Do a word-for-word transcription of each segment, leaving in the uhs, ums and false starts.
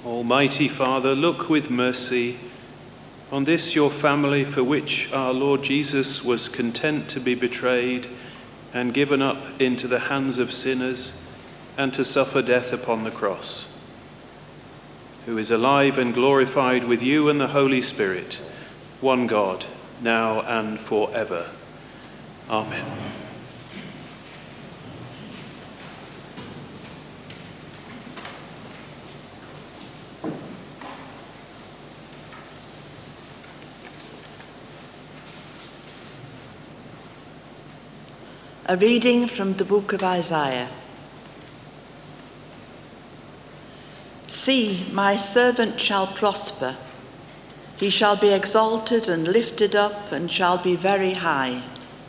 Almighty Father, look with mercy on this your family, for which our Lord Jesus was content to be betrayed and given up into the hands of sinners and to suffer death upon the cross, who is alive and glorified with you and the Holy Spirit, one God, now and forever. Amen. A reading from the book of Isaiah. See, my servant shall prosper. He shall be exalted and lifted up and shall be very high.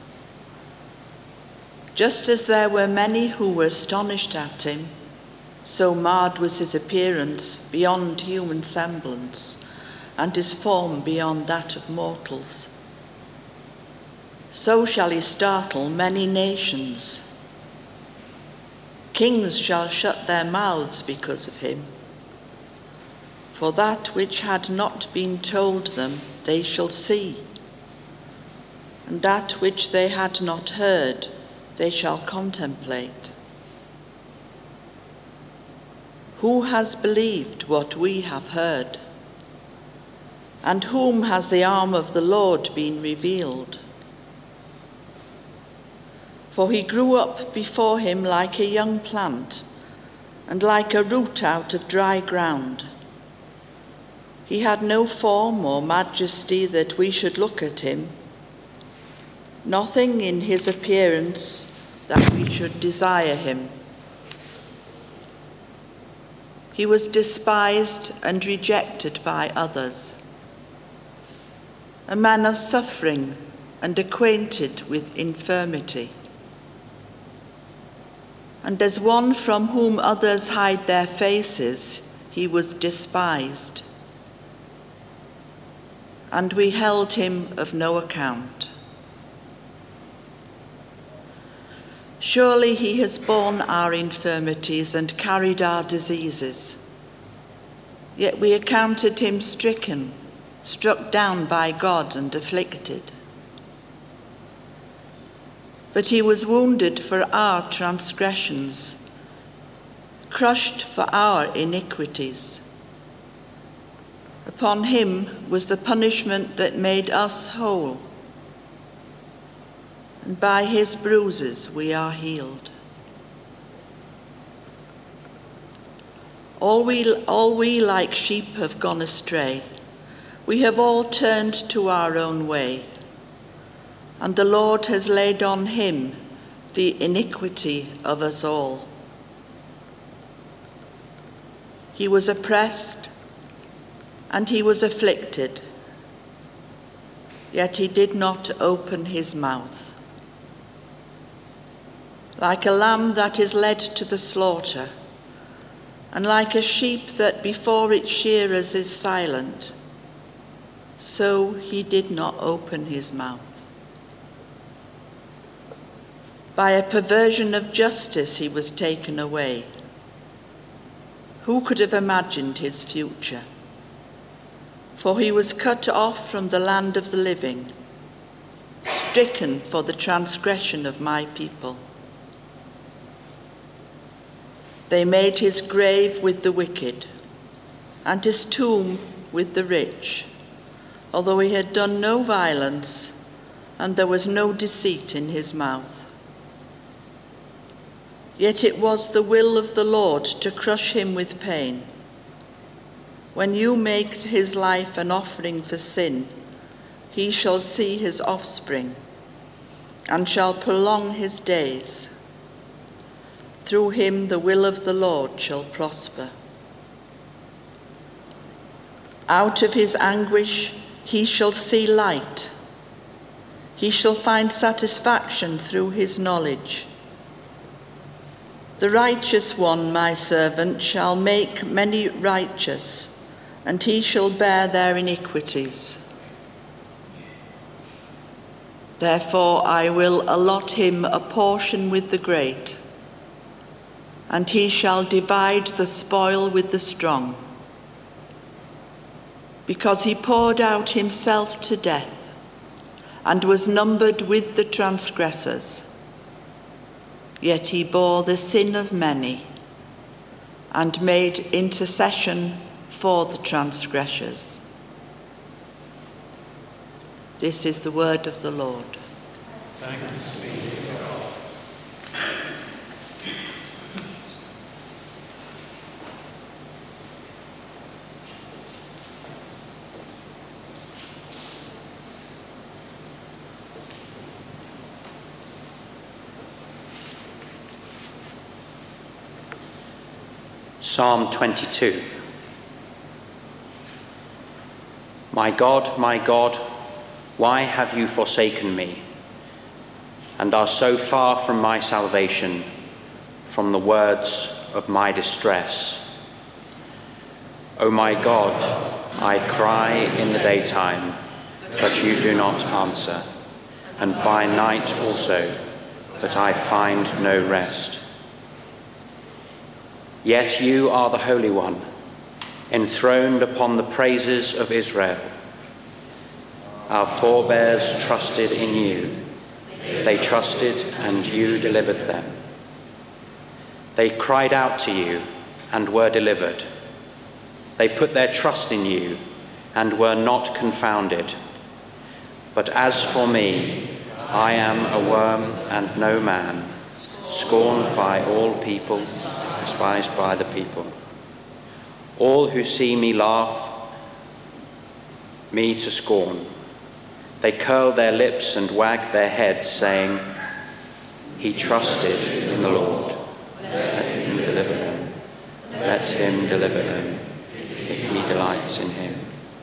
Just as there were many who were astonished at him, so marred was his appearance beyond human semblance, and his form beyond that of mortals. So shall he startle many nations. Kings shall shut their mouths because of him. For that which had not been told them they shall see, and that which they had not heard they shall contemplate. Who has believed what we have heard? And whom has the arm of the Lord been revealed? For he grew up before him like a young plant, and like a root out of dry ground. He had no form or majesty that we should look at him, nothing in his appearance that we should desire him. He was despised and rejected by others, a man of suffering and acquainted with infirmity. And as one from whom others hide their faces, he was despised. And we held him of no account. Surely he has borne our infirmities and carried our diseases. Yet we accounted him stricken, struck down by God and afflicted. But he was wounded for our transgressions, crushed for our iniquities. Upon him was the punishment that made us whole, and by his bruises we are healed. All we, all we like sheep have gone astray. We have all turned to our own way. And the Lord has laid on him the iniquity of us all. He was oppressed and he was afflicted, yet he did not open his mouth. Like a lamb that is led to the slaughter, and like a sheep that before its shearers is silent, so he did not open his mouth. By a perversion of justice he was taken away. Who could have imagined his future? For he was cut off from the land of the living, stricken for the transgression of my people. They made his grave with the wicked, and his tomb with the rich, although he had done no violence, and there was no deceit in his mouth. Yet it was the will of the Lord to crush him with pain. When you make his life an offering for sin, he shall see his offspring, and shall prolong his days. Through him the will of the Lord shall prosper. Out of his anguish he shall see light. He shall find satisfaction through his knowledge. The righteous one, my servant, shall make many righteous, and he shall bear their iniquities. Therefore I will allot him a portion with the great, and he shall divide the spoil with the strong. because he poured out himself to death and was numbered with the transgressors. Yet he bore the sin of many and made intercession for the transgressors. This is the word of the Lord. Thanks be to God. Psalm twenty-two. My God, my God, why have you forsaken me, and are so far from my salvation, from the words of my distress? O my God, I cry in the daytime, but you do not answer, and by night also, but I find no rest. Yet you are the Holy One, enthroned upon the praises of Israel. Our forebears trusted in you. They trusted, and you delivered them. They cried out to you and were delivered. They put their trust in you and were not confounded. But as for me, I am a worm and no man, scorned by all people, despised by the people. All who see me laugh me to scorn. They curl their lips and wag their heads, saying, he trusted in the Lord. Let him deliver them. Let him deliver them, if he delights in him.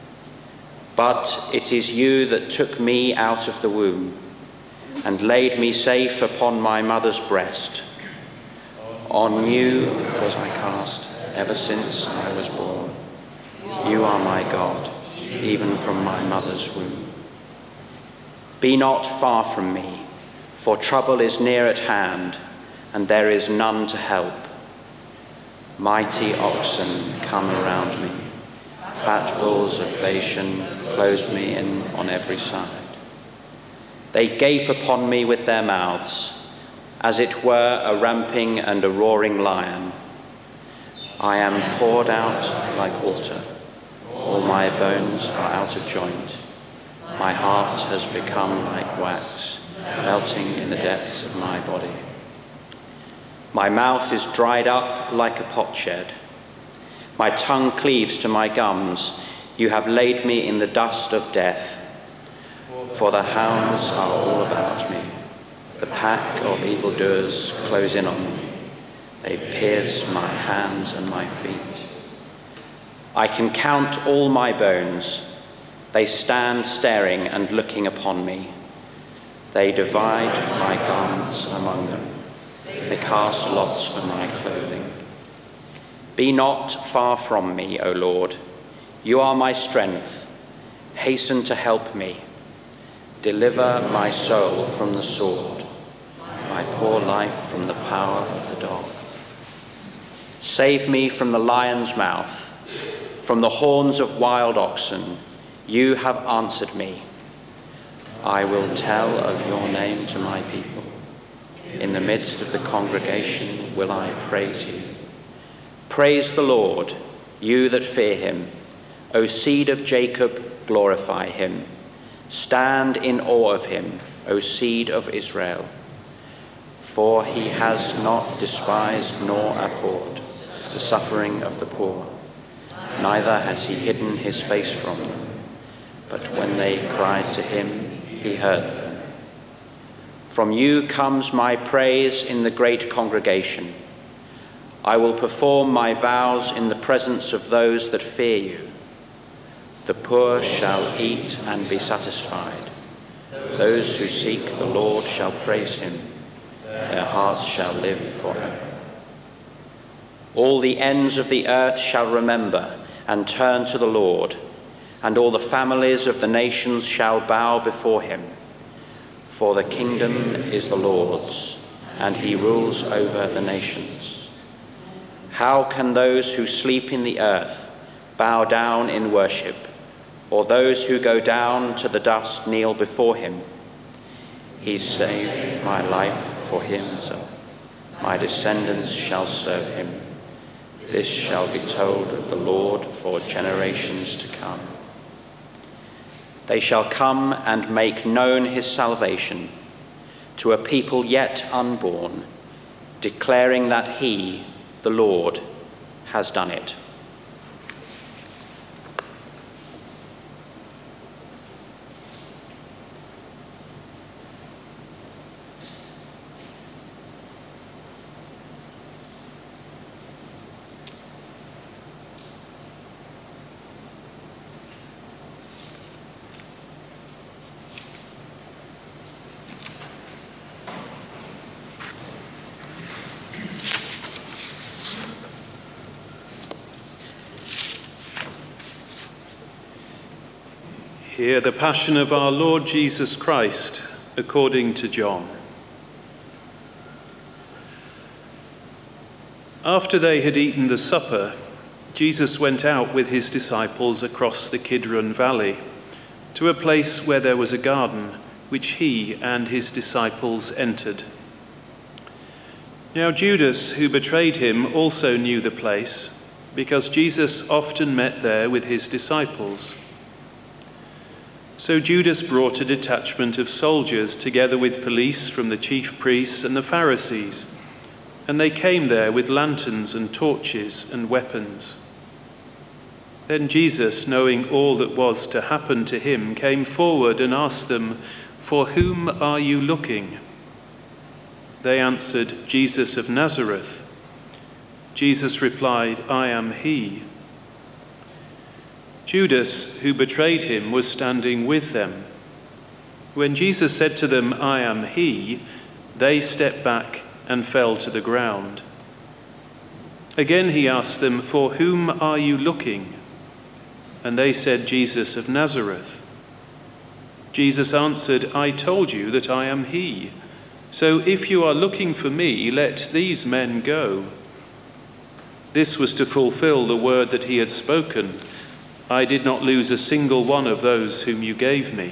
But it is you that took me out of the womb and laid me safe upon my mother's breast. On you was I cast ever since I was born. You are my God, even from my mother's womb. Be not far from me, for trouble is near at hand, and there is none to help. Mighty oxen come around me. Fat bulls of Bashan close me in on every side. They gape upon me with their mouths, as it were a ramping and a roaring lion. I am poured out like water. All my bones are out of joint. My heart has become like wax, melting in the depths of my body. My mouth is dried up like a potsherd. My tongue cleaves to my gums. You have laid me in the dust of death. For the hounds are all about me. The pack of evildoers close in on me. They pierce my hands and my feet. I can count all my bones. They stand staring and looking upon me. They divide my garments among them. They cast lots for my clothing. Be not far from me, O Lord. You are my strength. Hasten to help me. Deliver my soul from the sword, my poor life from the power of the dog. Save me from the lion's mouth, from the horns of wild oxen. You have answered me. I will tell of your name to my people. In the midst of the congregation will I praise you. Praise the Lord, you that fear him. O seed of Jacob, glorify him. Stand in awe of him, O seed of Israel. For he has not despised nor abhorred the suffering of the poor, neither has he hidden his face from them. But when they cried to him, he heard them. From you comes my praise in the great congregation. I will perform my vows in the presence of those that fear you. The poor shall eat and be satisfied. Those who seek the Lord shall praise him. Their hearts shall live forever. All the ends of the earth shall remember and turn to the Lord, and all the families of the nations shall bow before him. For the kingdom is the Lord's, and he rules over the nations. How can those who sleep in the earth bow down in worship, or those who go down to the dust kneel before him. He saved my life for himself. My descendants shall serve him. This shall be told of the Lord for generations to come. They shall come and make known his salvation to a people yet unborn, declaring that he, the Lord, has done it. Hear the Passion of our Lord Jesus Christ according to John. After they had eaten the supper, Jesus went out with his disciples across the Kidron Valley to a place where there was a garden, which he and his disciples entered. Now Judas, who betrayed him, also knew the place, because Jesus often met there with his disciples. So Judas brought a detachment of soldiers together with police from the chief priests and the Pharisees, and they came there with lanterns and torches and weapons. Then Jesus, knowing all that was to happen to him, came forward and asked them, "For whom are you looking?" They answered, "Jesus of Nazareth." Jesus replied, "I am he." Judas, who betrayed him, was standing with them. When Jesus said to them, "I am he," they stepped back and fell to the ground. Again he asked them, "For whom are you looking?" And they said, "Jesus of Nazareth." Jesus answered, "I told you that I am he. So if you are looking for me, let these men go." This was to fulfill the word that he had spoken, "I did not lose a single one of those whom you gave me."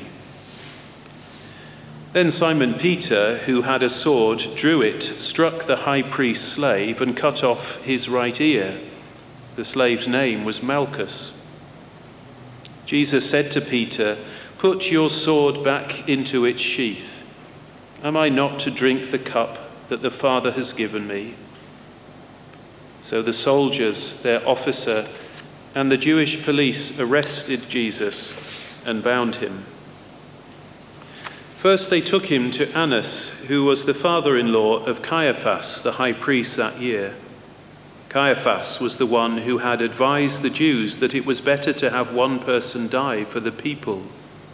Then Simon Peter, who had a sword, drew it, struck the high priest's slave, and cut off his right ear. The slave's name was Malchus. Jesus said to Peter, "Put your sword back into its sheath. Am I not to drink the cup that the Father has given me?" So the soldiers, their officer, and the Jewish police arrested Jesus and bound him. First they took him to Annas, who was the father-in-law of Caiaphas, the high priest that year. Caiaphas was the one who had advised the Jews that it was better to have one person die for the people.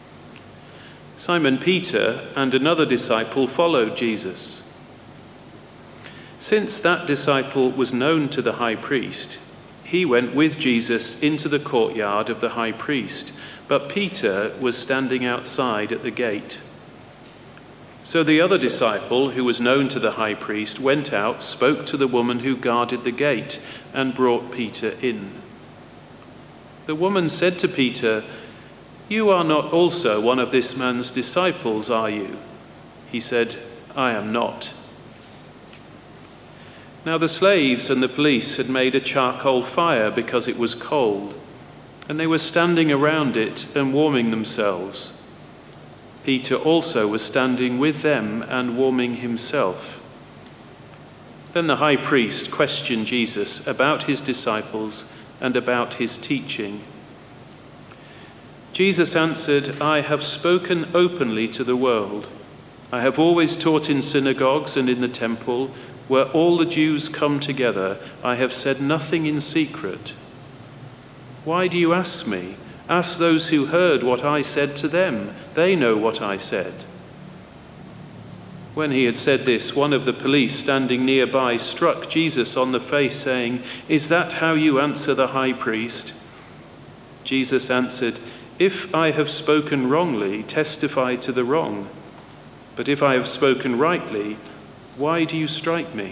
Simon Peter and another disciple followed Jesus. Since that disciple was known to the high priest, he went with Jesus into the courtyard of the high priest, but Peter was standing outside at the gate. So the other disciple, who was known to the high priest, went out, spoke to the woman who guarded the gate, and brought Peter in. The woman said to Peter, "You are not also one of this man's disciples, are you?" He said, "I am not." Now the slaves and the police had made a charcoal fire because it was cold, and they were standing around it and warming themselves. Peter also was standing with them and warming himself. Then the high priest questioned Jesus about his disciples and about his teaching. Jesus answered, "I have spoken openly to the world. I have always taught in synagogues and in the temple, where all the Jews come together. I have said nothing in secret. Why do you ask me? Ask those who heard what I said to them. They know what I said." When he had said this, one of the police standing nearby struck Jesus on the face, saying, "Is that how you answer the high priest?" Jesus answered, "If I have spoken wrongly, testify to the wrong. But if I have spoken rightly, why do you strike me?"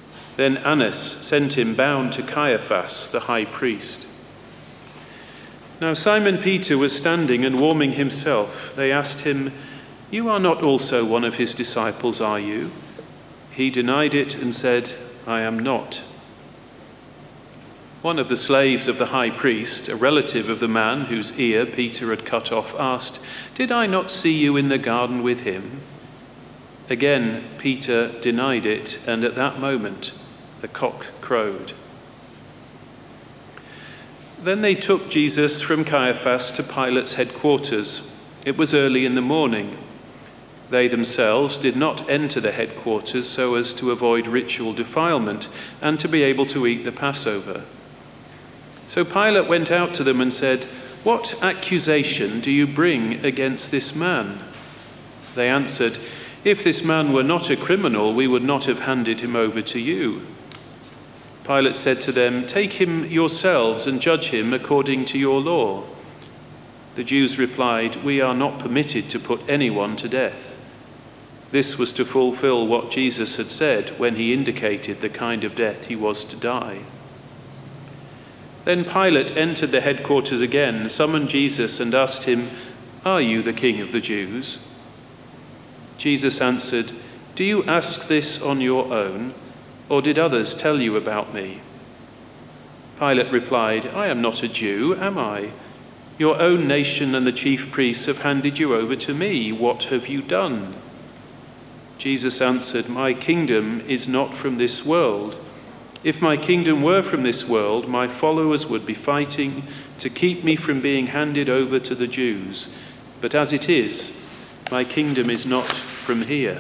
Then Annas sent him bound to Caiaphas, the high priest. Now Simon Peter was standing and warming himself. They asked him, "You are not also one of his disciples, are you?" He denied it and said, "I am not." One of the slaves of the high priest, a relative of the man whose ear Peter had cut off, asked, "Did I not see you in the garden with him?" Again, Peter denied it, and at that moment the cock crowed. Then they took Jesus from Caiaphas to Pilate's headquarters. It was early in the morning. They themselves did not enter the headquarters so as to avoid ritual defilement and to be able to eat the Passover. So Pilate went out to them and said, "What accusation do you bring against this man?" They answered, "If this man were not a criminal, we would not have handed him over to you." Pilate said to them, "Take him yourselves and judge him according to your law." The Jews replied, "We are not permitted to put anyone to death." This was to fulfill what Jesus had said when he indicated the kind of death he was to die. Then Pilate entered the headquarters again, summoned Jesus and asked him, "Are you the king of the Jews?" Jesus answered, "Do you ask this on your own, or did others tell you about me?" Pilate replied, "I am not a Jew, am I? Your own nation and the chief priests have handed you over to me. What have you done?" Jesus answered, "My kingdom is not from this world. If my kingdom were from this world, my followers would be fighting to keep me from being handed over to the Jews. But as it is, my kingdom is not from here."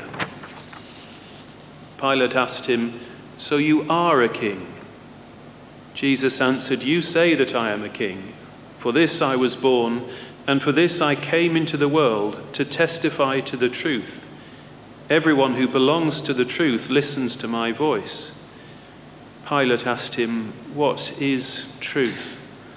Pilate asked him, "So you are a king?" Jesus answered, "You say that I am a king. For this I was born, and for this I came into the world, to testify to the truth. Everyone who belongs to the truth listens to my voice." Pilate asked him, "What is truth?"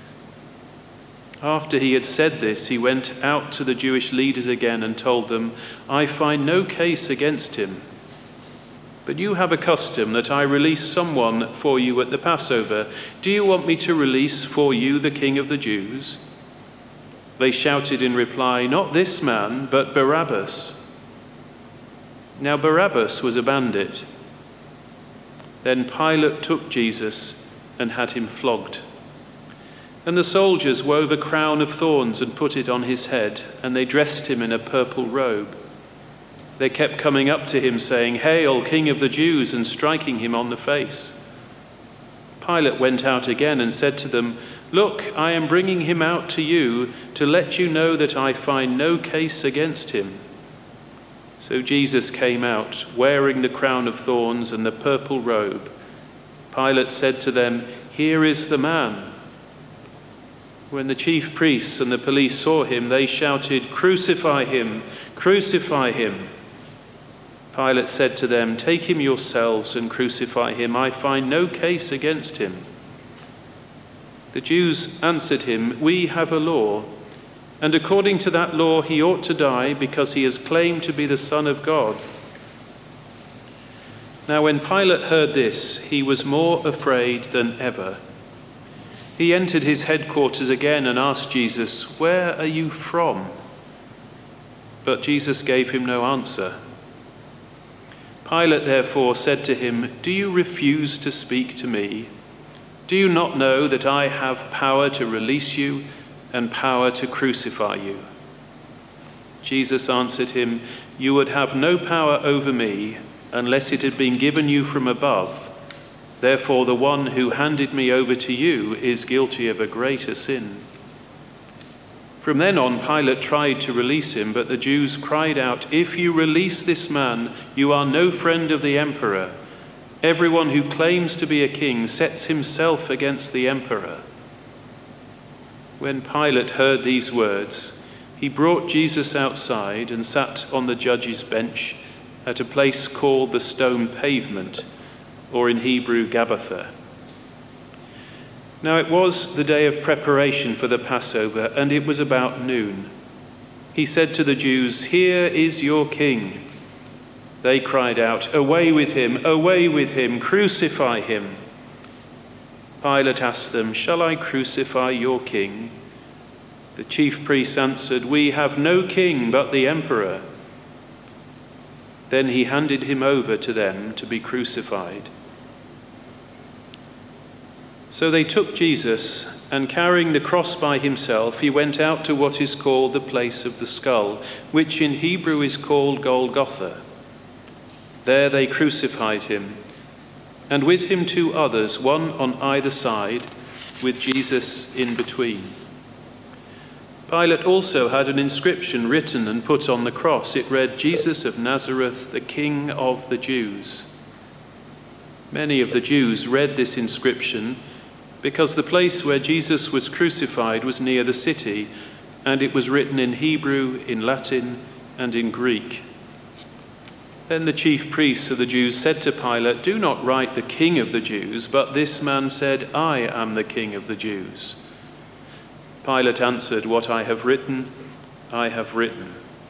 After he had said this, he went out to the Jewish leaders again and told them, "I find no case against him. But you have a custom that I release someone for you at the Passover. Do you want me to release for you the King of the Jews?" They shouted in reply, "Not this man, but Barabbas." Now Barabbas was a bandit. Then Pilate took Jesus and had him flogged. And the soldiers wove a crown of thorns and put it on his head, and they dressed him in a purple robe. They kept coming up to him saying, "Hail, King of the Jews," and striking him on the face. Pilate went out again and said to them, "Look, I am bringing him out to you to let you know that I find no case against him." So Jesus came out, wearing the crown of thorns and the purple robe. Pilate said to them, "Here is the man." When the chief priests and the police saw him, they shouted, "Crucify him! Crucify him!" Pilate said to them, "Take him yourselves and crucify him. I find no case against him." The Jews answered him, "We have a law, and according to that law he ought to die because he has claimed to be the Son of God." Now when Pilate heard this, he was more afraid than ever. He entered his headquarters again and asked Jesus, "Where are you from?" But Jesus gave him no answer. Pilate therefore said to him, "Do you refuse to speak to me? Do you not know that I have power to release you and power to crucify you?" Jesus answered him, "You would have no power over me unless it had been given you from above. Therefore the one who handed me over to you is guilty of a greater sin." From then on, Pilate tried to release him, but the Jews cried out, "If you release this man, you are no friend of the emperor. Everyone who claims to be a king sets himself against the emperor." When Pilate heard these words, he brought Jesus outside and sat on the judge's bench at a place called the Stone Pavement, or in Hebrew, Gabbatha. Now it was the day of preparation for the Passover, and it was about noon. He said to the Jews, "Here is your king." They cried out, "Away with him, away with him, crucify him." Pilate asked them, "Shall I crucify your king?" The chief priests answered, "We have no king but the emperor." Then he handed him over to them to be crucified. So they took Jesus, and carrying the cross by himself, he went out to what is called the place of the skull, which in Hebrew is called Golgotha. There they crucified him, and with him two others, one on either side, with Jesus in between. Pilate also had an inscription written and put on the cross. It read, "Jesus of Nazareth, the King of the Jews." Many of the Jews read this inscription because the place where Jesus was crucified was near the city, and it was written in Hebrew, in Latin, and in Greek. Then the chief priests of the Jews said to Pilate, "Do not write the King of the Jews," but this man said, "I am the King of the Jews." Pilate answered, "What I have written, I have written."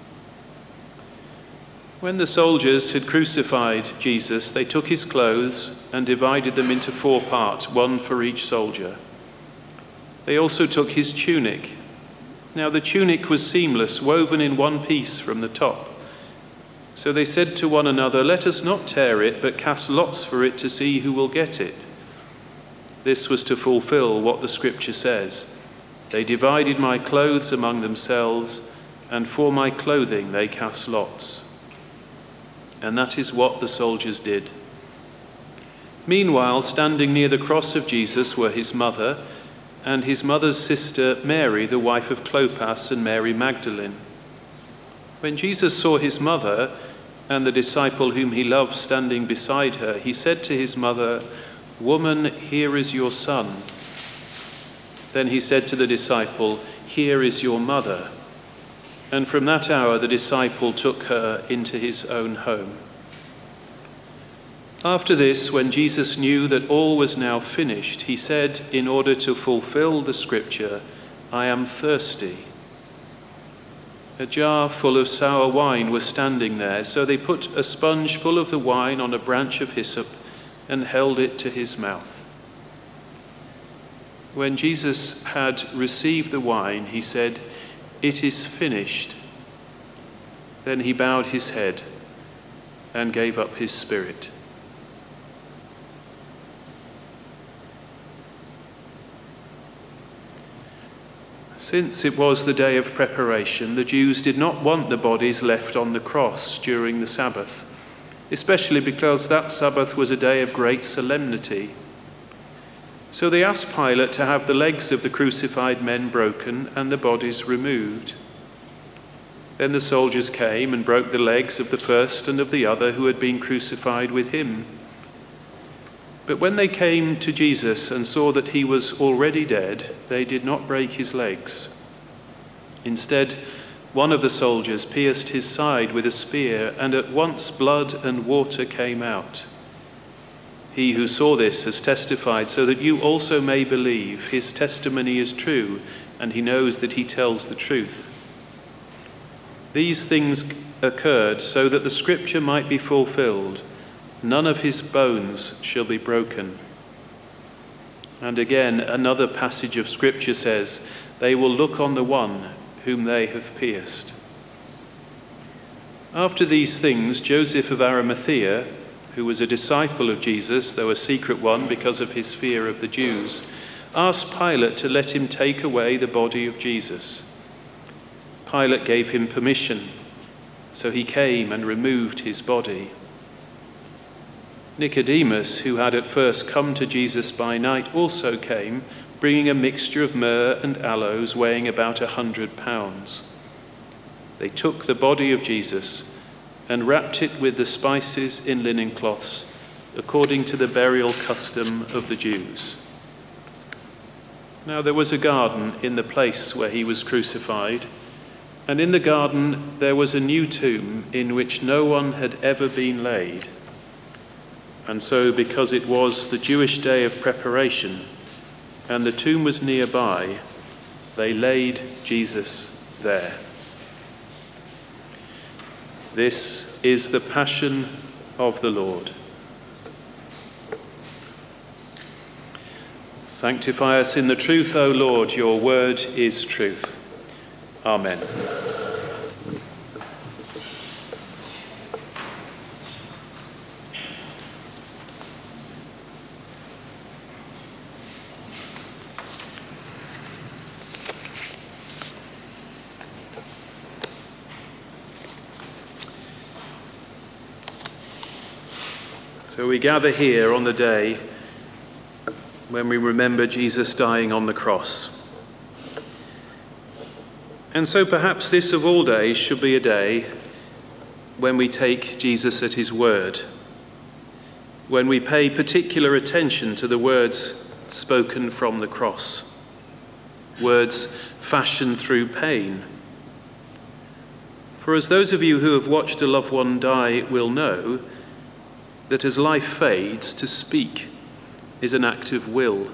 When the soldiers had crucified Jesus, they took his clothes and divided them into four parts, one for each soldier. They also took his tunic. Now the tunic was seamless, woven in one piece from the top. So they said to one another, "Let us not tear it, but cast lots for it to see who will get it." This was to fulfill what the scripture says, "They divided my clothes among themselves, and for my clothing they cast lots." And that is what the soldiers did. Meanwhile, standing near the cross of Jesus were his mother and his mother's sister Mary, the wife of Clopas, and Mary Magdalene. When Jesus saw his mother and the disciple whom he loved standing beside her, he said to his mother, "Woman, here is your son." Then he said to the disciple, "Here is your mother." And from that hour the disciple took her into his own home. After this, when Jesus knew that all was now finished, he said, in order to fulfill the scripture, "I am thirsty." A jar full of sour wine was standing there, so they put a sponge full of the wine on a branch of hyssop and held it to his mouth. When Jesus had received the wine, he said, "It is finished." Then he bowed his head and gave up his spirit. Since it was the day of preparation, the Jews did not want the bodies left on the cross during the Sabbath, especially because that Sabbath was a day of great solemnity. So they asked Pilate to have the legs of the crucified men broken and the bodies removed. Then the soldiers came and broke the legs of the first and of the other who had been crucified with him. But when they came to Jesus and saw that he was already dead, they did not break his legs. Instead, one of the soldiers pierced his side with a spear, and at once blood and water came out. He who saw this has testified, so that you also may believe. His testimony is true, and he knows that he tells the truth. These things occurred so that the scripture might be fulfilled. None of his bones shall be broken. And again, another passage of scripture says, "They will look on the one whom they have pierced." After these things, Joseph of Arimathea, who was a disciple of Jesus, though a secret one because of his fear of the Jews, asked Pilate to let him take away the body of Jesus. Pilate gave him permission, so he came and removed his body. Nicodemus, who had at first come to Jesus by night, also came, bringing a mixture of myrrh and aloes weighing about a hundred pounds. They took the body of Jesus and wrapped it with the spices in linen cloths, according to the burial custom of the Jews. Now there was a garden in the place where he was crucified, and in the garden there was a new tomb in which no one had ever been laid. And so, because it was the Jewish day of preparation, and the tomb was nearby, they laid Jesus there. This is the passion of the Lord. Sanctify us in the truth, O Lord, your word is truth. Amen. So we gather here on the day when we remember Jesus dying on the cross. And so perhaps this of all days should be a day when we take Jesus at his word, when we pay particular attention to the words spoken from the cross, words fashioned through pain. For as those of you who have watched a loved one die will know, that as life fades, to speak is an act of will.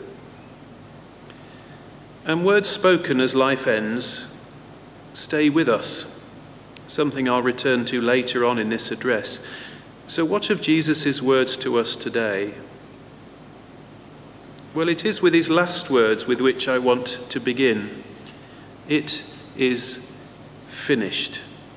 And words spoken as life ends stay with us, something I'll return to later on in this address. So what of Jesus' words to us today? Well, it is with his last words with which I want to begin. It is finished.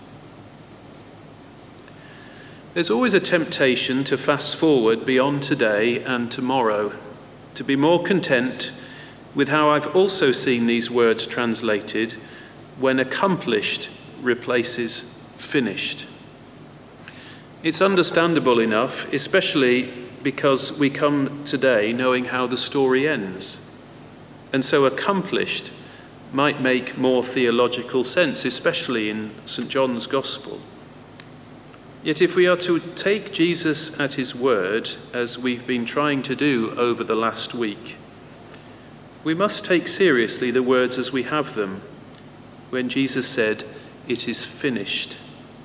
There's always a temptation to fast forward beyond today and tomorrow, to be more content with how I've also seen these words translated when accomplished replaces finished. It's understandable enough, especially because we come today knowing how the story ends. And so accomplished might make more theological sense, especially in Saint John's Gospel. Yet if we are to take Jesus at his word, as we've been trying to do over the last week, we must take seriously the words as we have them, when Jesus said, "It is finished."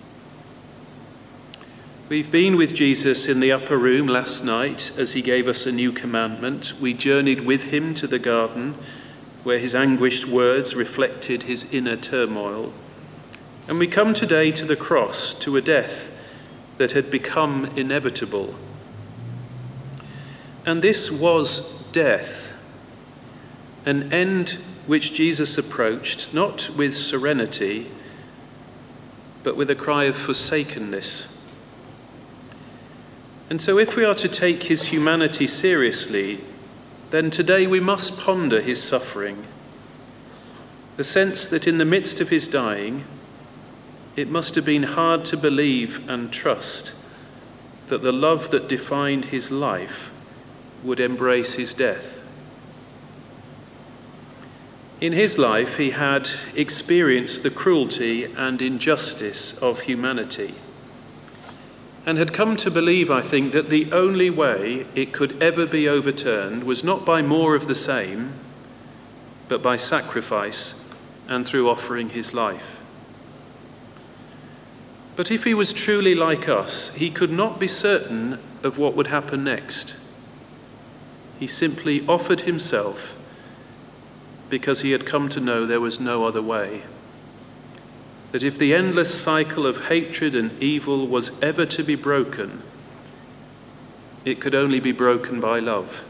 We've been with Jesus in the upper room last night as he gave us a new commandment. We journeyed with him to the garden, where his anguished words reflected his inner turmoil. And we come today to the cross, to a death that had become inevitable. And this was death, an end which Jesus approached, not with serenity, but with a cry of forsakenness. And so if we are to take his humanity seriously, then today we must ponder his suffering, the sense that in the midst of his dying, it must have been hard to believe and trust that the love that defined his life would embrace his death. In his life, he had experienced the cruelty and injustice of humanity, and had come to believe, I think, that the only way it could ever be overturned was not by more of the same, but by sacrifice and through offering his life. But if he was truly like us, he could not be certain of what would happen next. He simply offered himself because he had come to know there was no other way. That if the endless cycle of hatred and evil was ever to be broken, it could only be broken by love.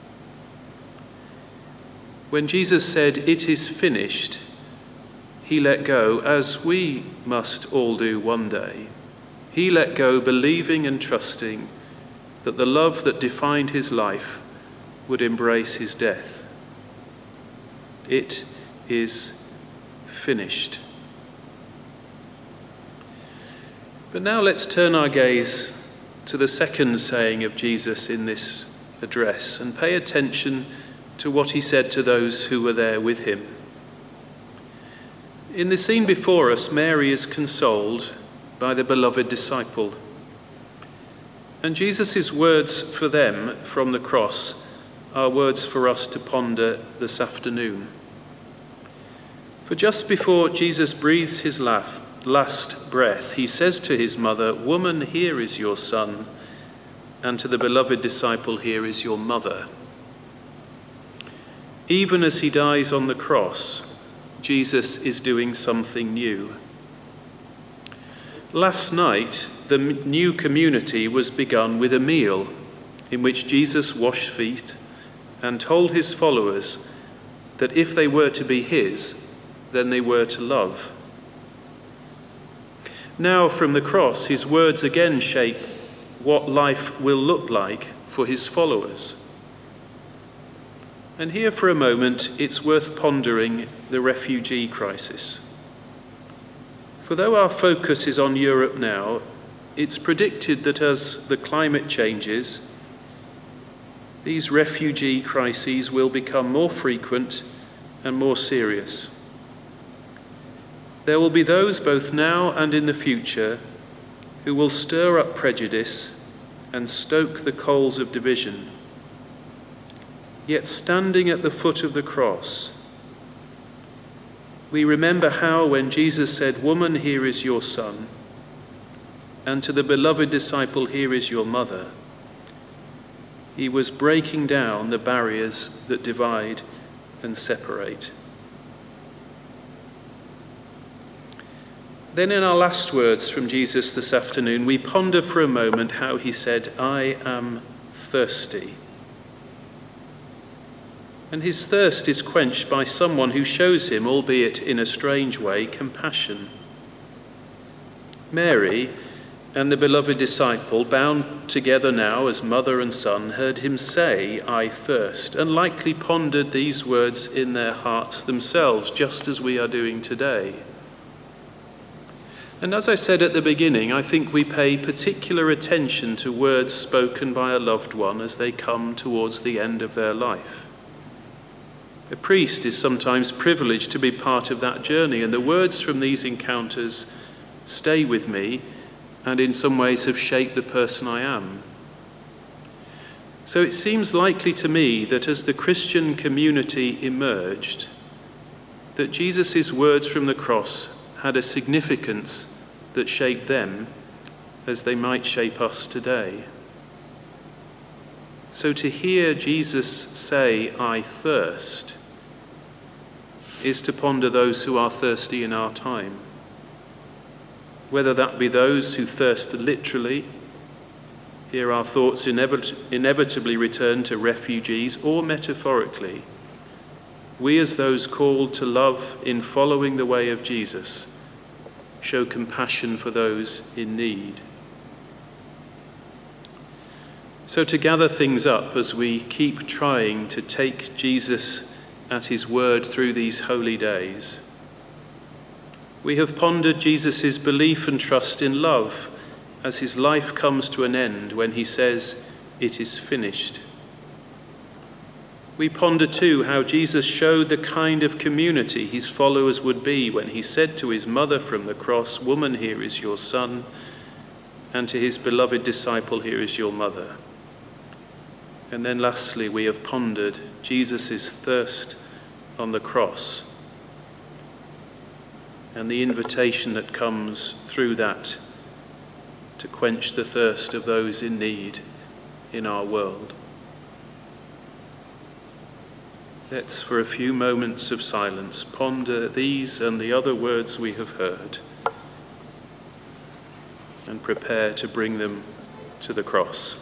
When Jesus said, "It is finished," he let go, as we must all do one day. He let go, believing and trusting that the love that defined his life would embrace his death. It is finished. But now let's turn our gaze to the second saying of Jesus in this address and pay attention to what he said to those who were there with him. In the scene before us, Mary is consoled by the beloved disciple. And Jesus' words for them from the cross are words for us to ponder this afternoon. For just before Jesus breathes his last breath, he says to his mother, "Woman, here is your son," and to the beloved disciple, "Here is your mother." Even as he dies on the cross, Jesus is doing something new. Last night, the new community was begun with a meal in which Jesus washed feet and told his followers that if they were to be his, then they were to love. Now from the cross, his words again shape what life will look like for his followers. And here for a moment, it's worth pondering the refugee crisis. For though our focus is on Europe now, it's predicted that as the climate changes, these refugee crises will become more frequent and more serious. There will be those both now and in the future who will stir up prejudice and stoke the coals of division. Yet standing at the foot of the cross, we remember how when Jesus said, "Woman, here is your son," and to the beloved disciple, "Here is your mother," he was breaking down the barriers that divide and separate. Then in our last words from Jesus this afternoon, we ponder for a moment how he said, "I am thirsty." And his thirst is quenched by someone who shows him, albeit in a strange way, compassion. Mary and the beloved disciple, bound together now as mother and son, heard him say, "I thirst," and likely pondered these words in their hearts themselves, just as we are doing today. And as I said at the beginning, I think we pay particular attention to words spoken by a loved one as they come towards the end of their life. A priest is sometimes privileged to be part of that journey, and the words from these encounters stay with me and in some ways have shaped the person I am. So it seems likely to me that as the Christian community emerged, that Jesus' words from the cross had a significance that shaped them as they might shape us today. So to hear Jesus say, "I thirst," is to ponder those who are thirsty in our time. Whether that be those who thirst literally, here our thoughts inevit- inevitably return to refugees, or metaphorically, we as those called to love in following the way of Jesus show compassion for those in need. So to gather things up as we keep trying to take Jesus at his word through these holy days, we have pondered Jesus' belief and trust in love as his life comes to an end when he says, "It is finished." We ponder too how Jesus showed the kind of community his followers would be when he said to his mother from the cross, "Woman, here is your son," and to his beloved disciple, "Here is your mother." And then lastly, we have pondered Jesus' thirst on the cross and the invitation that comes through that to quench the thirst of those in need in our world. Let's, for a few moments of silence, ponder these and the other words we have heard and prepare to bring them to the cross.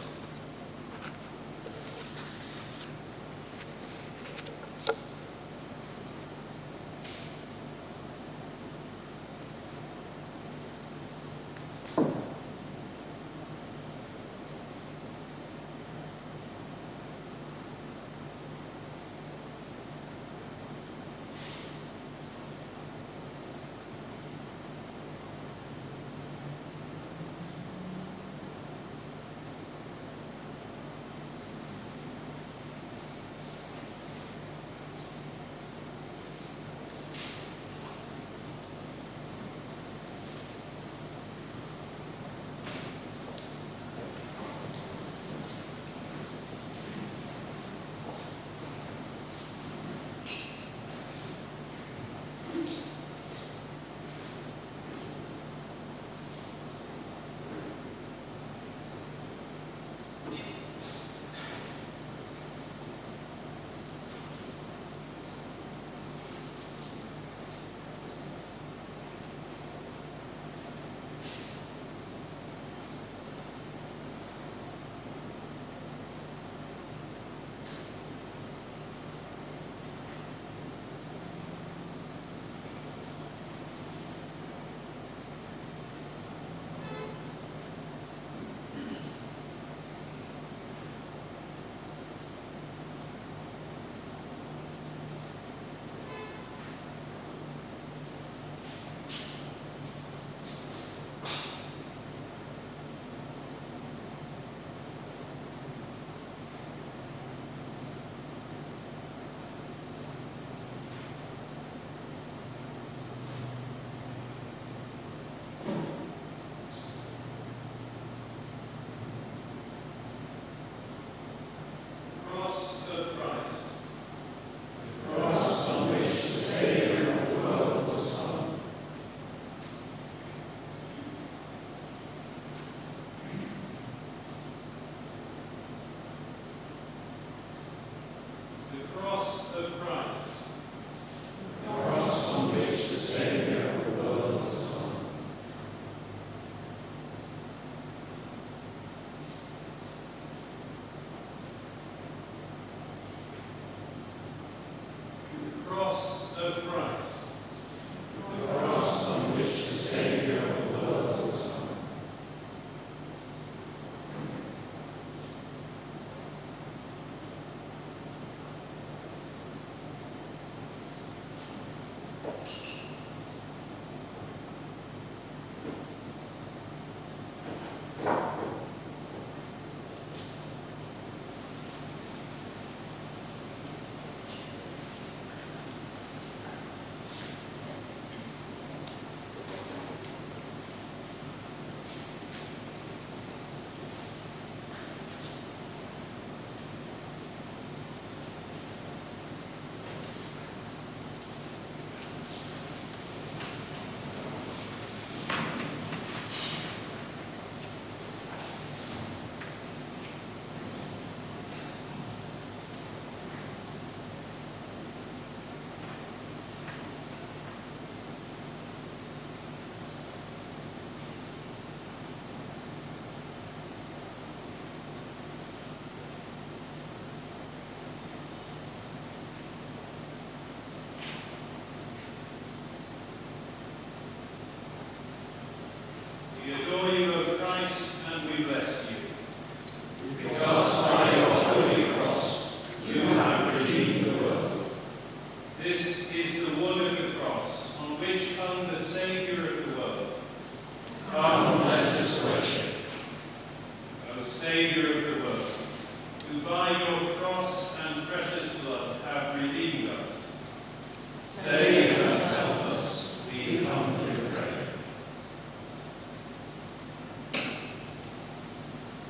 We adore you, O Christ, and we bless you. Because by your holy cross you have redeemed the world. This is the wood of the cross on which hung the Saviour of the world. Come, let us worship. O Saviour of the world, who by your cross and precious blood have redeemed us, Save and help us, we humbly pray.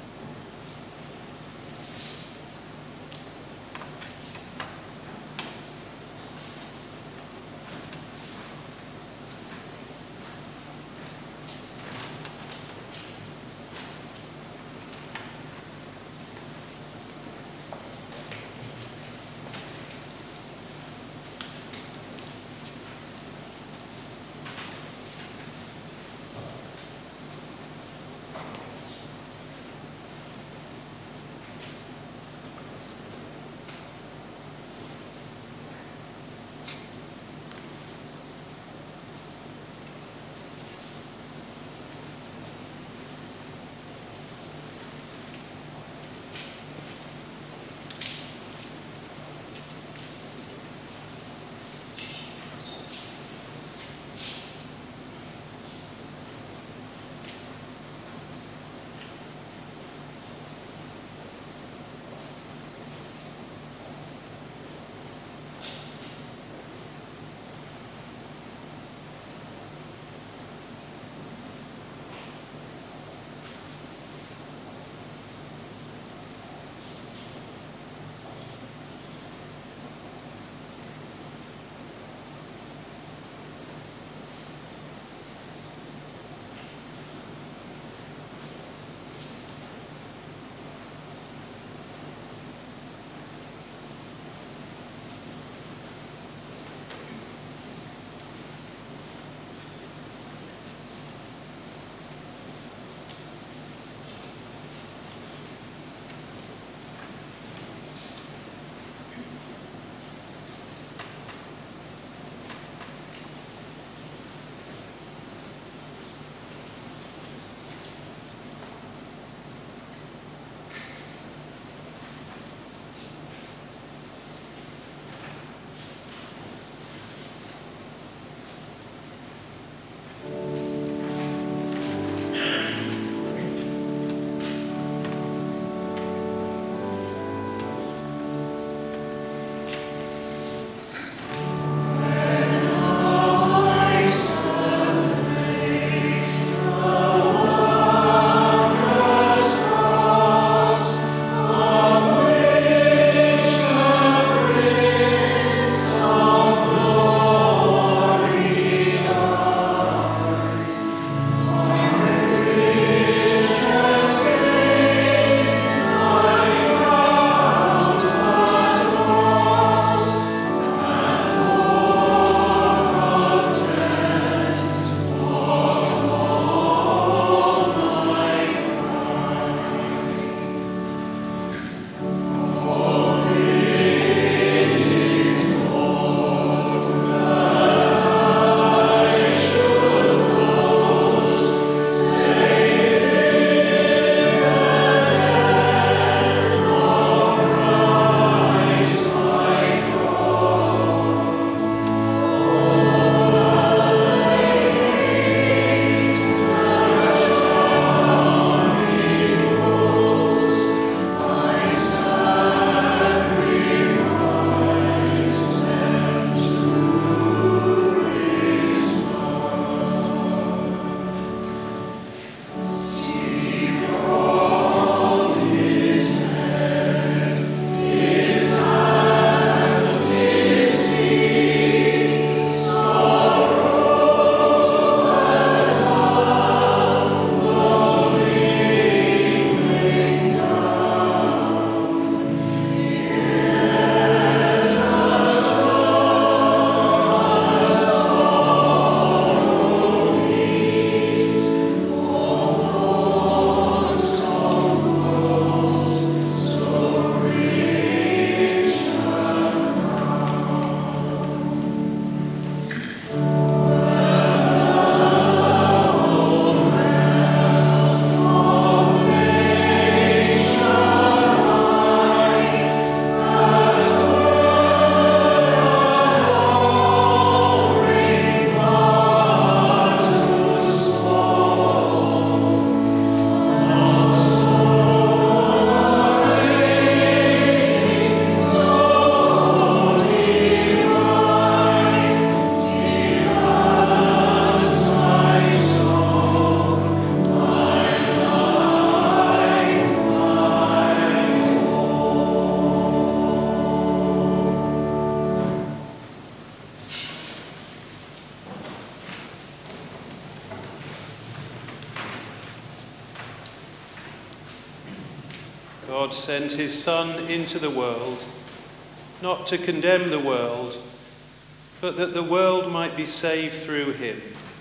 God sent his Son into the world, not to condemn the world, but that the world might be saved through him.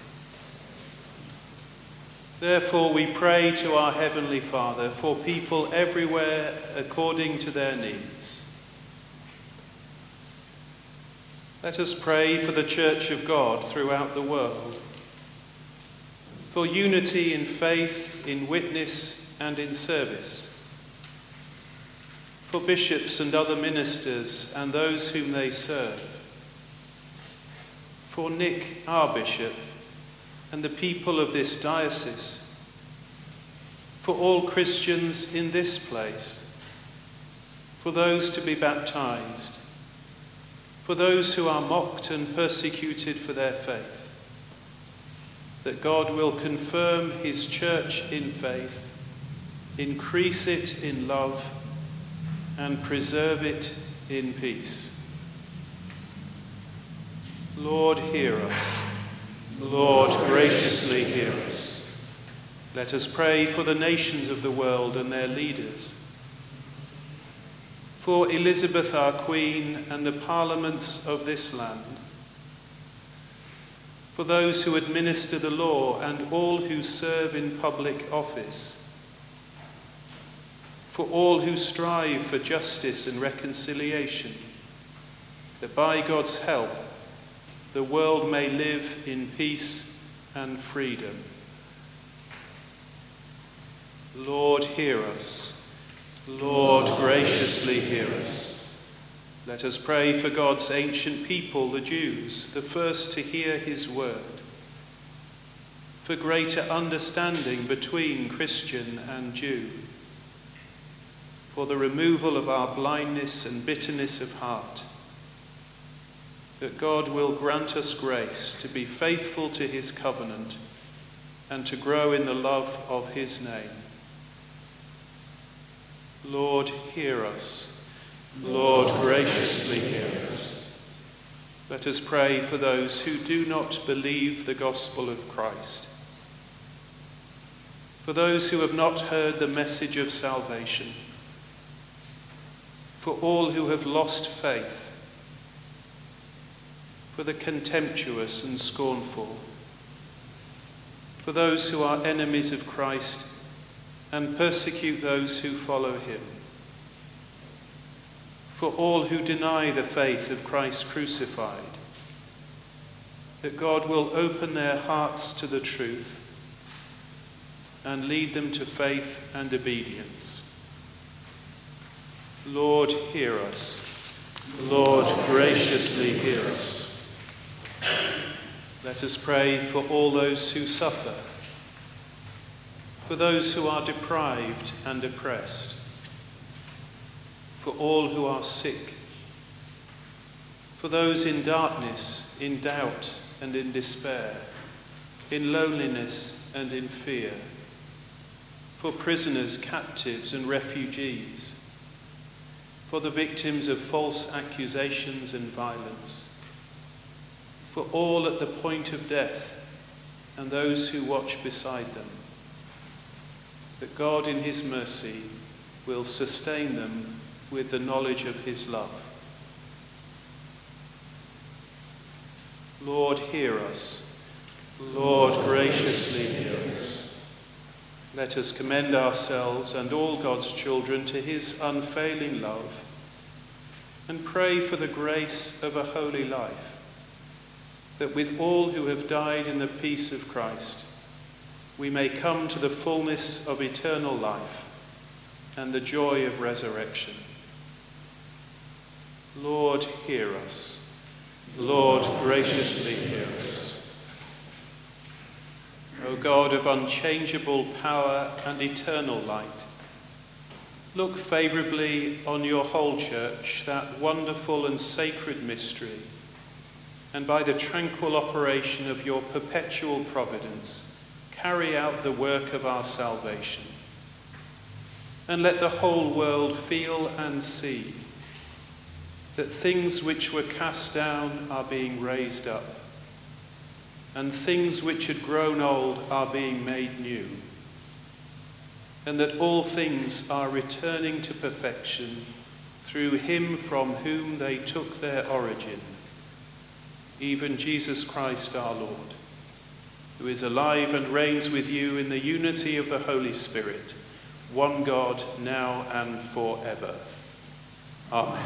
Therefore we pray to our Heavenly Father for people everywhere according to their needs. Let us pray for the Church of God throughout the world, for unity in faith, in witness and in service, for bishops and other ministers and those whom they serve, for Nick, our bishop, and the people of this diocese, for all Christians in this place, for those to be baptized, for those who are mocked and persecuted for their faith, that God will confirm his church in faith, increase it in love, and preserve it in peace. Lord, hear us. Lord, graciously hear us. Let us pray for the nations of the world and their leaders, for Elizabeth our Queen and the parliaments of this land, for those who administer the law and all who serve in public office, for all who strive for justice and reconciliation, that by God's help the world may live in peace and freedom. Lord, hear us. Lord, graciously hear us. Let us pray for God's ancient people, the Jews, the first to hear his word, for greater understanding between Christian and Jew, for the removal of our blindness and bitterness of heart, that God will grant us grace to be faithful to his covenant and to grow in the love of his name. Lord, hear us. Lord, graciously hear us. Let us pray for those who do not believe the gospel of Christ, for those who have not heard the message of salvation, for all who have lost faith, for the contemptuous and scornful, for those who are enemies of Christ and persecute those who follow him, for all who deny the faith of Christ crucified, that God will open their hearts to the truth and lead them to faith and obedience. Lord, hear us. Lord, graciously hear us. Let us pray for all those who suffer, for those who are deprived and oppressed, for all who are sick, for those in darkness, in doubt and in despair, in loneliness and in fear, for prisoners, captives and refugees, for the victims of false accusations and violence, for all at the point of death and those who watch beside them, that God in his mercy will sustain them with the knowledge of his love. Lord, hear us. Lord, graciously hear us. Let us commend ourselves and all God's children to his unfailing love and pray for the grace of a holy life, that with all who have died in the peace of Christ, we may come to the fullness of eternal life and the joy of resurrection. Lord, hear us. Lord, graciously hear us. O God of unchangeable power and eternal light, look favourably on your whole church, that wonderful and sacred mystery, and by the tranquil operation of your perpetual providence, carry out the work of our salvation. And let the whole world feel and see that things which were cast down are being raised up, and things which had grown old are being made new. and that all things are returning to perfection through him from whom they took their origin, even Jesus Christ our Lord, who is alive and reigns with you in the unity of the Holy Spirit, one God, now and forever. Amen.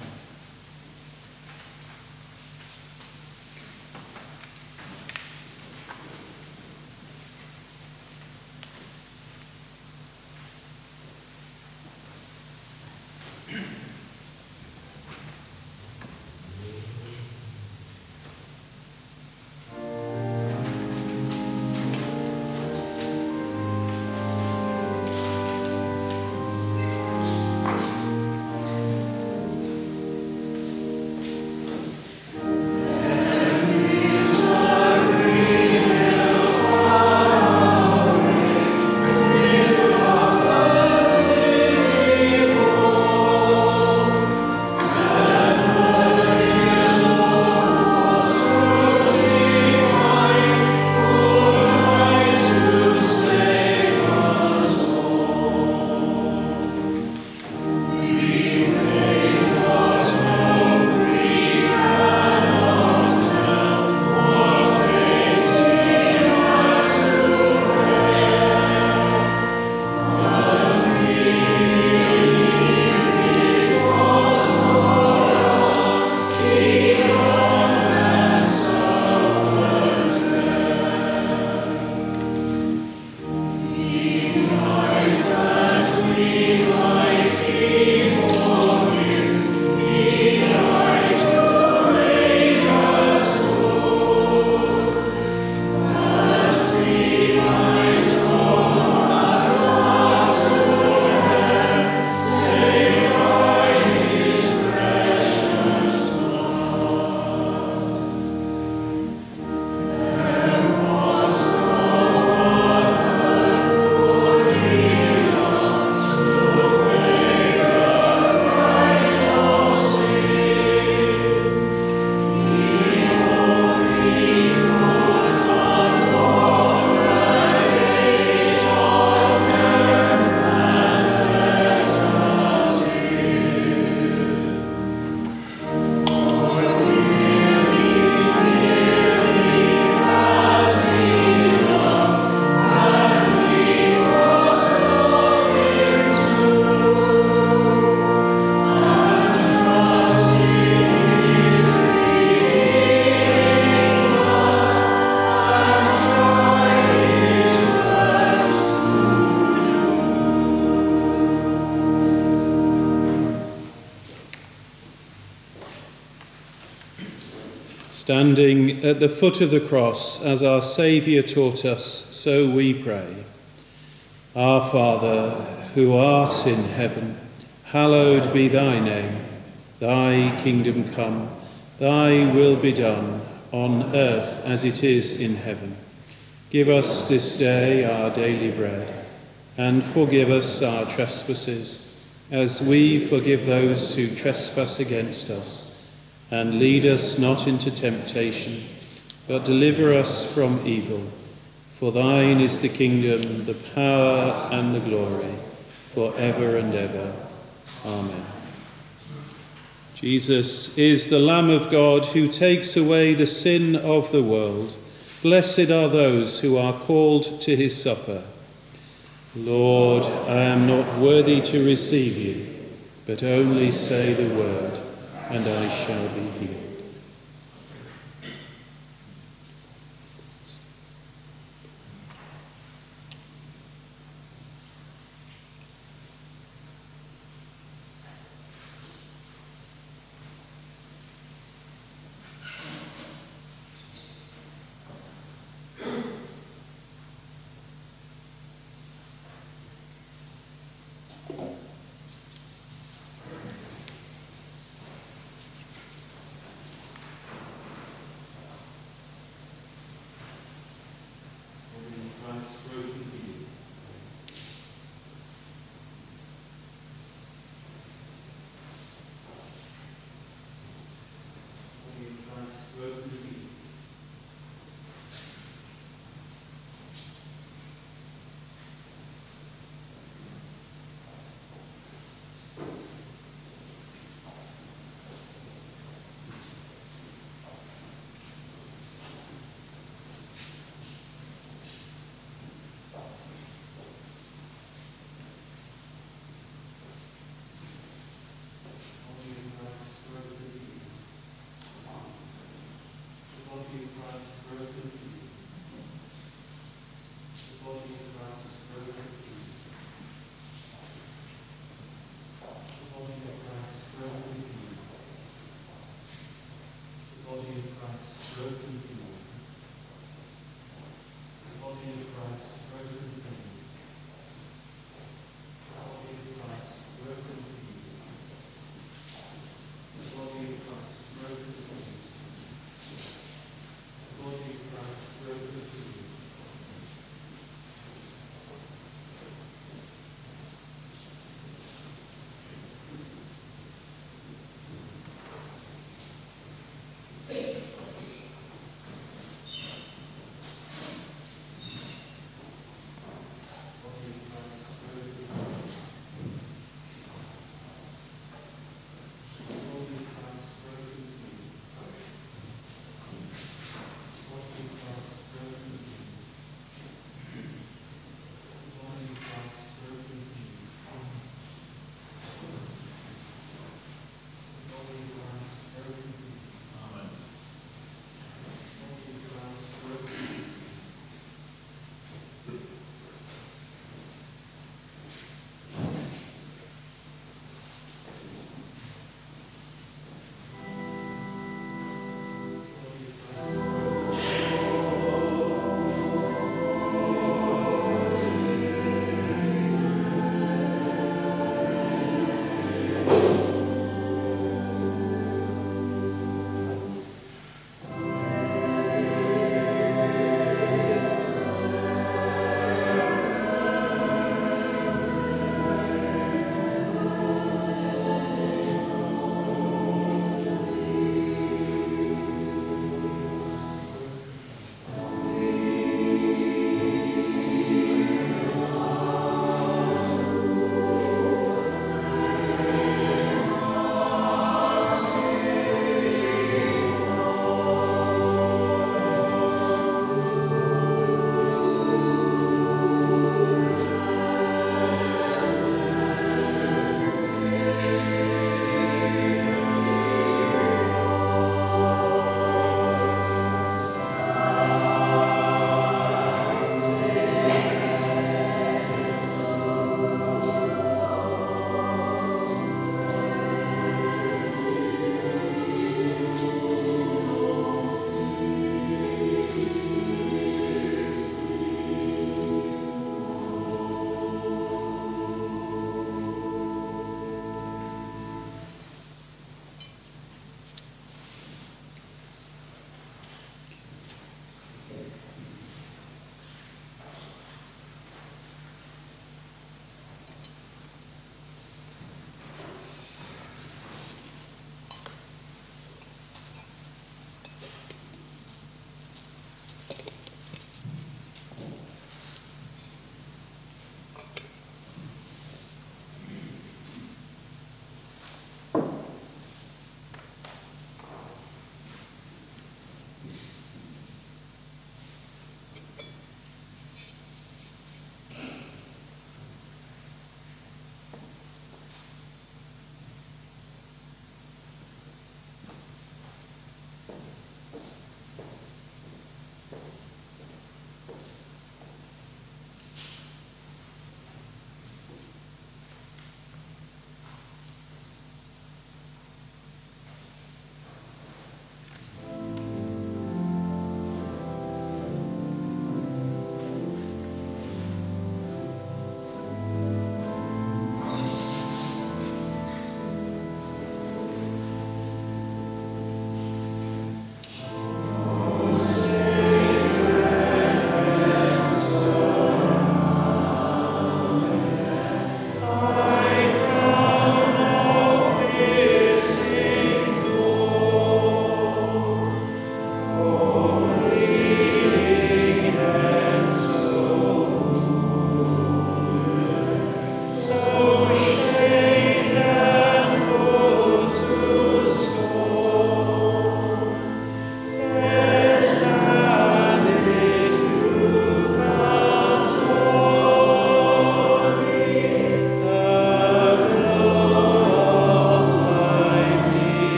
Standing at the foot of the cross, as our Saviour taught us, so we pray. Our Father, who art in heaven, hallowed be thy name. Thy kingdom come, thy will be done, on earth as it is in heaven. Give us this day our daily bread, and forgive us our trespasses, as we forgive those who trespass against us. And lead us not into temptation, but deliver us from evil. For thine is the kingdom, the power, and the glory, for ever and ever. Amen. Jesus is the Lamb of God who takes away the sin of the world. Blessed are those who are called to his supper. Lord, I am not worthy to receive you, but only say the word, and I shall be healed.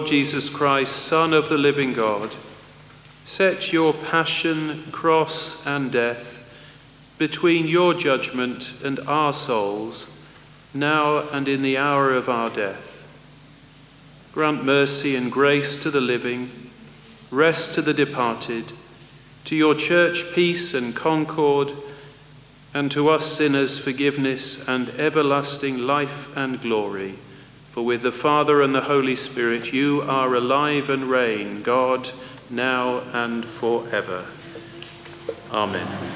Jesus Christ, Son of the living God, set your passion, cross, and death between your judgment and our souls, now and in the hour of our death. Grant mercy and grace to the living, rest to the departed, to your church peace and concord, and to us sinners forgiveness and everlasting life and glory. For with the Father and the Holy Spirit you are alive and reign, God, now and forever. Amen.